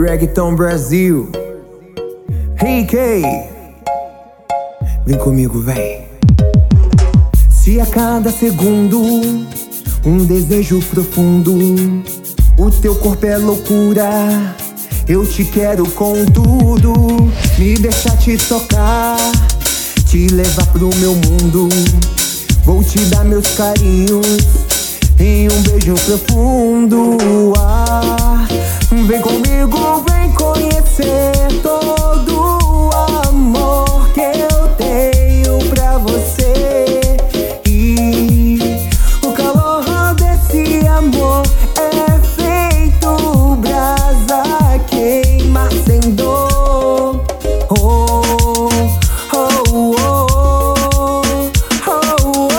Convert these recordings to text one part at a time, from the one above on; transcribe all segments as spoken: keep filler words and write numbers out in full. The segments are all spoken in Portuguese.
Reggaeton Brasil. Hey Kay, vem comigo, vem. Se a cada segundo um desejo profundo, o teu corpo é loucura, eu te quero com tudo. Me deixa te tocar, te levar pro meu mundo. Vou te dar meus carinhos em um beijo profundo. Ah, vem comigo, vem conhecer todo o amor que eu tenho pra você. E o calor desse amor é feito brasa, queima sem dor. Oh, oh, oh, oh, oh,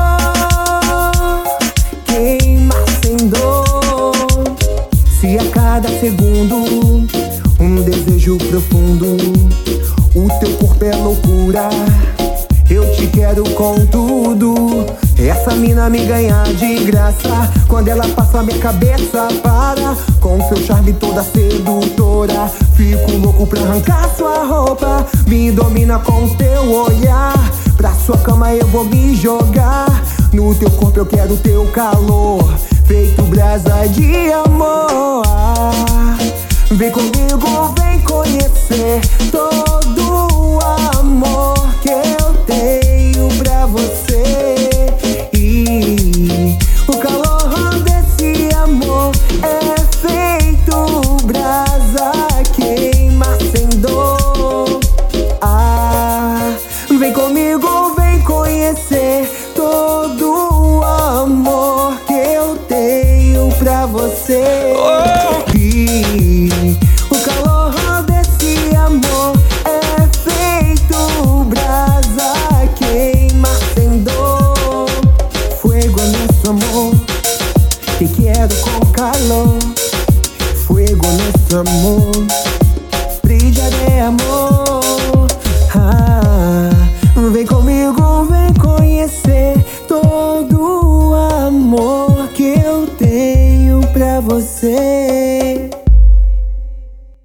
oh. Queima sem dor. Se a cada segundo um desejo profundo, o teu corpo é loucura, eu te quero com tudo. Essa mina me ganha de graça, quando ela passa minha cabeça para. Com seu charme toda sedutora, fico louco pra arrancar sua roupa. Me domina com teu olhar, pra sua cama eu vou me jogar. No teu corpo eu quero teu calor, feito brasa de amor. Ah, vem comigo, vem conhecer todo o amor que eu tenho pra você. E o calor desse amor é feito brasa, queima sem dor. Ah, vem comigo, vem conhecer todo o amor que eu tenho pra você. Oh! E